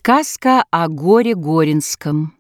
Сказка о горе Горинском.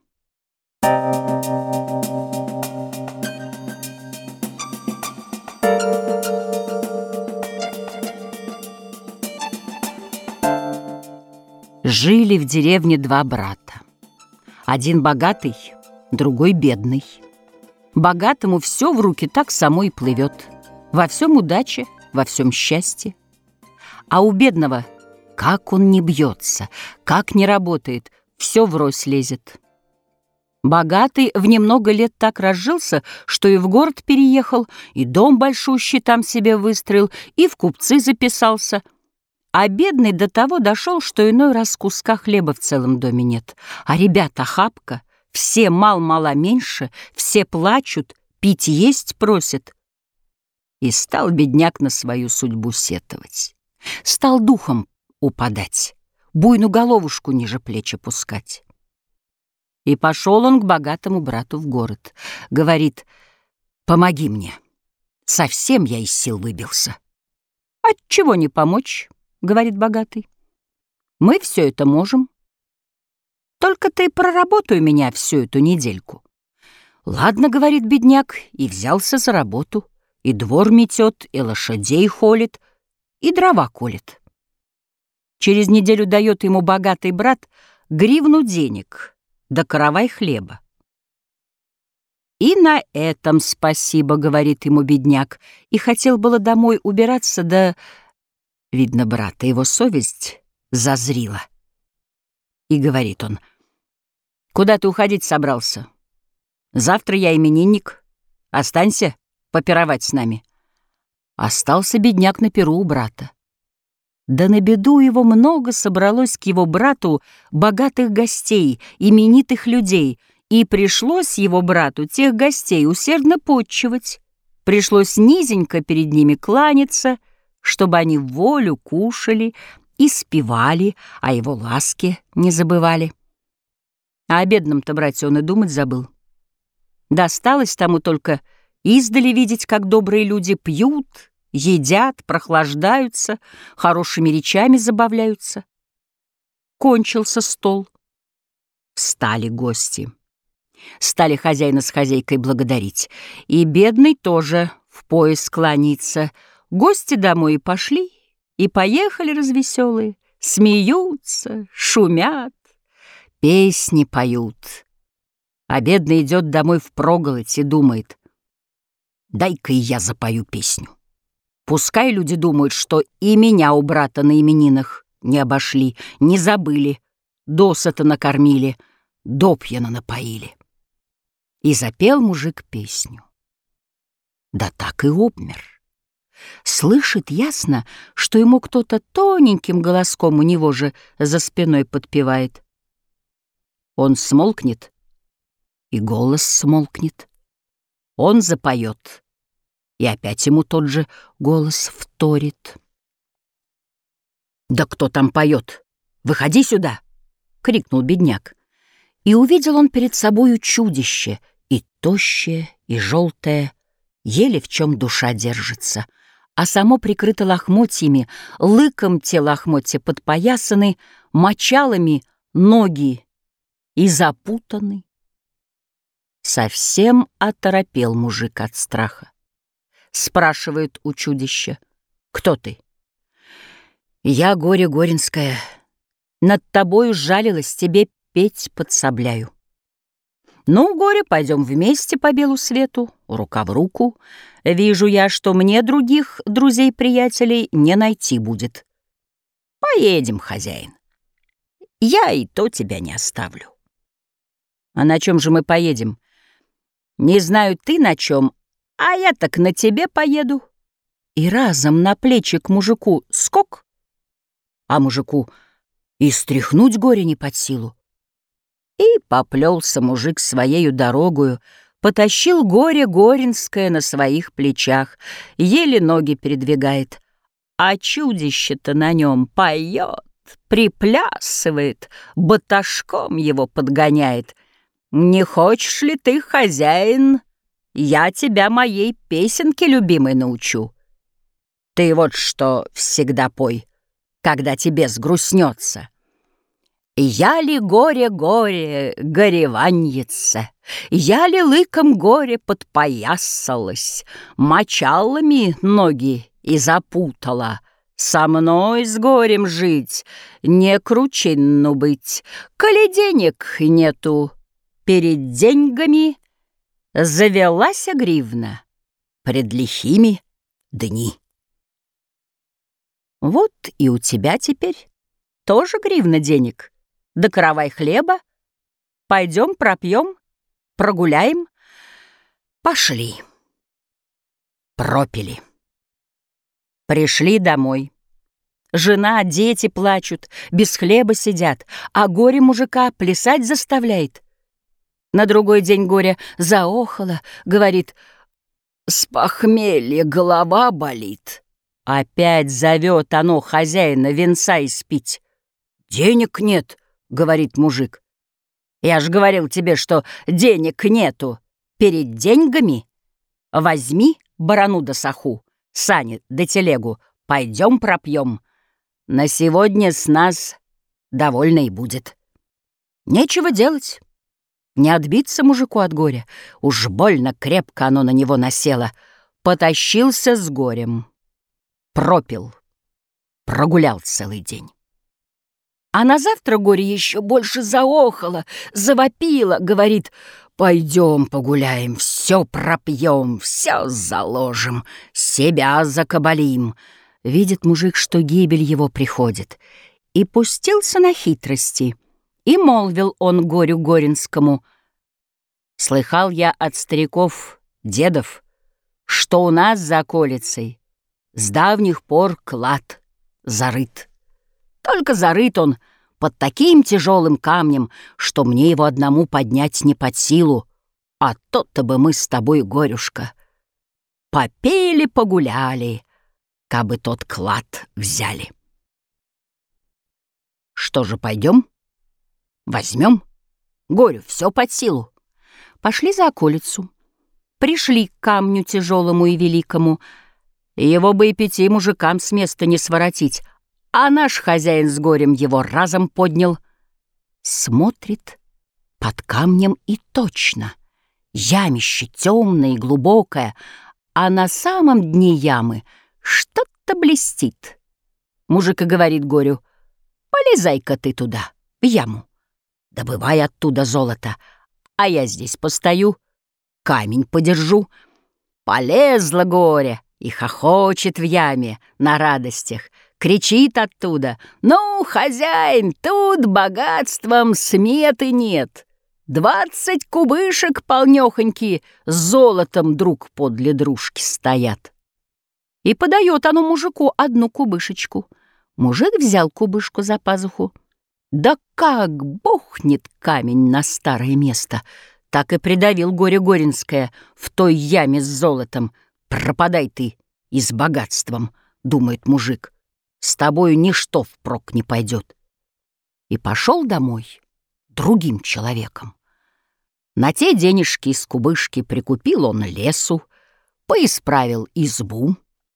Жили в деревне два брата. Один богатый, другой бедный. Богатому все в руки так само и плывет. Во всем удача, во всем счастье. А у бедного, как он не бьется, как не работает, все врозь лезет. Богатый в немного лет так разжился, что и в город переехал, и дом большущий там себе выстроил, и в купцы записался. А бедный до того дошел, что иной раз куска хлеба в целом доме нет. А ребята хапка, все мал-мала меньше, все плачут, пить есть просят. И стал бедняк на свою судьбу сетовать. Стал духом упадать, буйную головушку ниже плеч опускать. И пошел он к богатому брату в город. Говорит: «Помоги мне, совсем я из сил выбился». «Отчего не помочь?» — говорит богатый. «Мы все это можем. Только ты проработай у меня всю эту недельку». «Ладно, — говорит бедняк, — и взялся за работу. И двор метет, и лошадей холит, и дрова колет. Через неделю дает ему богатый брат гривну денег да каравай хлеба. «И на этом спасибо, — говорит ему бедняк, — и хотел было домой убираться, да, видно, брата его совесть зазрила. И говорит он: «Куда ты уходить собрался? Завтра я именинник, останься попировать с нами». Остался бедняк на пиру у брата. Да на беду его много собралось к его брату богатых гостей, именитых людей, и пришлось его брату тех гостей усердно потчевать. Пришлось низенько перед ними кланяться, чтобы они в волю кушали и спевали, о его ласке не забывали. А о бедном-то брате он и думать забыл. Досталось тому только издали видеть, как добрые люди пьют, едят, прохлаждаются, хорошими речами забавляются. Кончился стол. Встали гости. Стали хозяина с хозяйкой благодарить. И бедный тоже в пояс кланяется. Гости домой и пошли, и поехали развеселые. Смеются, шумят, песни поют. А бедный идет домой впроголодь и думает: «Дай-ка и я запою песню. Пускай люди думают, что и меня у брата на именинах не обошли, не забыли, досыта накормили, допьяно напоили». И запел мужик песню. Да так и обмер. Слышит ясно, что ему кто-то тоненьким голоском у него же за спиной подпевает. Он смолкнет, и голос смолкнет. Он запоет, и опять ему тот же голос вторит. «Да кто там поет? Выходи сюда!» — крикнул бедняк. И увидел он перед собою чудище, и тощее, и желтое, еле в чем душа держится, а само прикрыто лохмотьями, лыком те лохмотья подпоясаны, мочалами ноги и запутаны. Совсем оторопел мужик от страха. Спрашивает у чудища: «Кто ты?» «Я горе Горинское. Над тобою жалилась, тебе петь подсобляю». «Ну, горе, пойдем вместе по белу свету, рука в руку. Вижу я, что мне других друзей-приятелей не найти будет. Поедем, хозяин. Я и то тебя не оставлю». «А на чем же мы поедем?» «Не знаю ты на чем, а я так на тебе поеду». И разом на плечи к мужику скок, а мужику и стряхнуть горе не под силу. И поплелся мужик своею дорогою, потащил горе Горинское на своих плечах, еле ноги передвигает, а чудище-то на нем поет, приплясывает, баташком его подгоняет. «Не хочешь ли ты, хозяин, я тебя моей песенке любимой научу? Ты вот что всегда пой, когда тебе сгрустнется. Я ли горе-горе, гореваньице, я ли лыком горе подпоясалась, мочалами ноги и запутала, со мной с горем жить, не кручинну быть, коли денег нету, перед деньгами завелася гривна, пред лихими дни. Вот и у тебя теперь тоже гривна денег. Да каравай хлеба, пойдем пропьем, прогуляем. Пошли. Пропили. Пришли домой. Жена, дети плачут, без хлеба сидят, а горе мужика плясать заставляет. На другой день горе заохало, говорит: «С похмелья голова болит». Опять зовет оно хозяина венца испить. «Денег нет», — говорит мужик. «Я ж говорил тебе, что денег нету. Перед деньгами возьми барану да саху, сани да телегу, пойдем пропьем. На сегодня с нас довольно и будет». Нечего делать. Не отбиться мужику от горя. Уж больно крепко оно на него насело. Потащился с горем. Пропил. Прогулял целый день. А на завтра горе еще больше заохало, завопило, говорит: «Пойдем погуляем, все пропьем, все заложим, себя закабалим». Видит мужик, что гибель его приходит, и пустился на хитрости, и молвил он горю горинскому: «Слыхал я от стариков, дедов, что у нас за околицей с давних пор клад зарыт. Только зарыт он под таким тяжелым камнем, что мне его одному поднять не под силу, а то-то бы мы с тобой, горюшка, попели, погуляли, кабы тот клад взяли». Что же, пойдем? Возьмем? Горю все под силу. Пошли за околицу. Пришли к камню тяжелому и великому. Его бы и 5 мужикам с места не своротить, а наш хозяин с горем его разом поднял. Смотрит под камнем и точно. Ямище темное и глубокое, а на самом дне ямы что-то блестит. Мужик и говорит горю: «Полезай-ка ты туда, в яму, добывай оттуда золото, а я здесь постою, камень подержу». Полезла горе и хохочет в яме на радостях, кричит оттуда: «Ну, хозяин, тут богатством сметы нет. 20 кубышек полнёхоньки с золотом друг подле дружки стоят». И подает оно мужику 1 кубышечку. Мужик взял кубышку за пазуху. Да как бухнет камень на старое место, так и придавил горе горинское в той яме с золотом. «Пропадай ты и с богатством», — думает мужик, «с тобою ничто впрок не пойдет». И пошел домой другим человеком. На те денежки из кубышки прикупил он лесу, поисправил избу,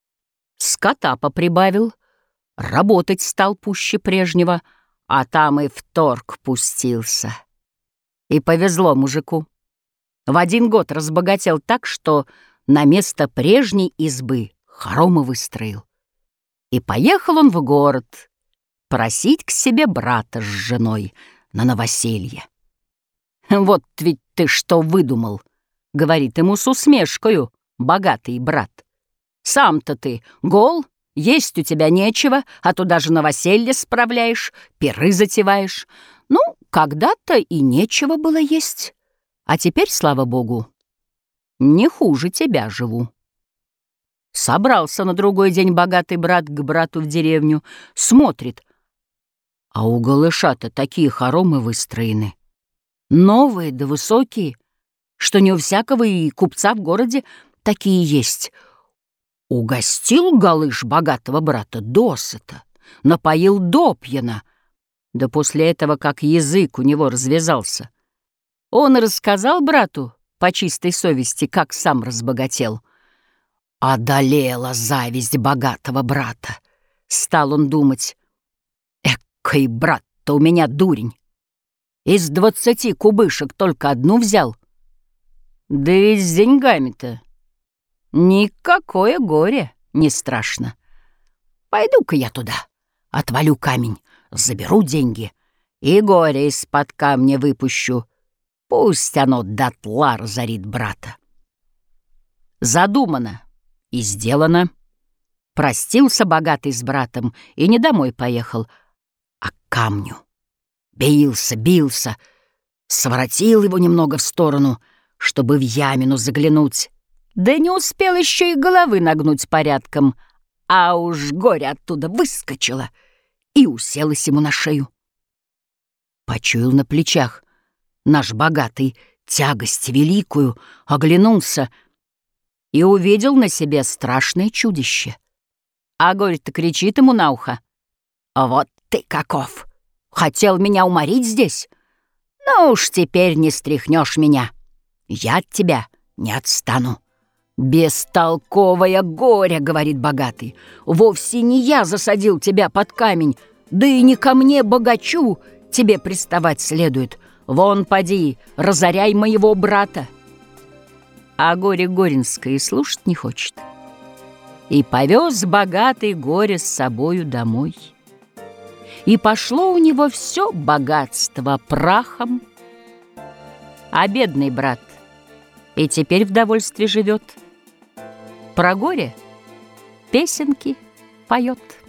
скота поприбавил, работать стал пуще прежнего, а там и в торг пустился. И повезло мужику. В 1 год разбогател так, что на место прежней избы хоромы выстроил. И поехал он в город просить к себе брата с женой на новоселье. «Вот ведь ты что выдумал», — говорит ему с усмешкою богатый брат. «Сам-то ты гол, есть у тебя нечего, а то даже новоселье справляешь, пиры затеваешь. Ну, когда-то и нечего было есть, а теперь, слава богу, не хуже тебя живу». Собрался на другой день богатый брат к брату в деревню, смотрит, а у голыша-то такие хоромы выстроены, новые да высокие, что не у всякого и купца в городе такие есть. Угостил голыш богатого брата досыта, напоил допьяна, да после этого как язык у него развязался. Он рассказал брату по чистой совести, как сам разбогател. Одолела зависть богатого брата. Стал он думать: «Эккой брат Брат-то у меня дурень. Из 20 кубышек только одну взял. Да и с деньгами-то никакое горе не страшно. Пойду-ка я туда, отвалю камень, заберу деньги и горе из-под камня выпущу. Пусть оно дотла разорит брата. Задумано и сделано. Простился богатый с братом и не домой поехал, а к камню. Бился, своротил его немного в сторону, чтобы в ямину заглянуть. Да не успел еще и головы нагнуть порядком, а уж горе оттуда выскочило и уселось ему на шею. Почуял на плечах наш богатый тягость великую, оглянулся и увидел на себе страшное чудище. А горе-то кричит ему на ухо: «Вот ты каков! Хотел меня уморить здесь? Ну уж теперь не стряхнешь меня. Я от тебя не отстану». «Бестолковое горе, — говорит богатый, — вовсе не я засадил тебя под камень, да и не ко мне, богачу, тебе приставать следует. Вон, поди, разоряй моего брата». А горе горенское и слушать не хочет. И повез богатый горе с собою домой. И пошло у него все богатство прахом. А бедный брат и теперь в довольстве живет. Про горе песенки поет.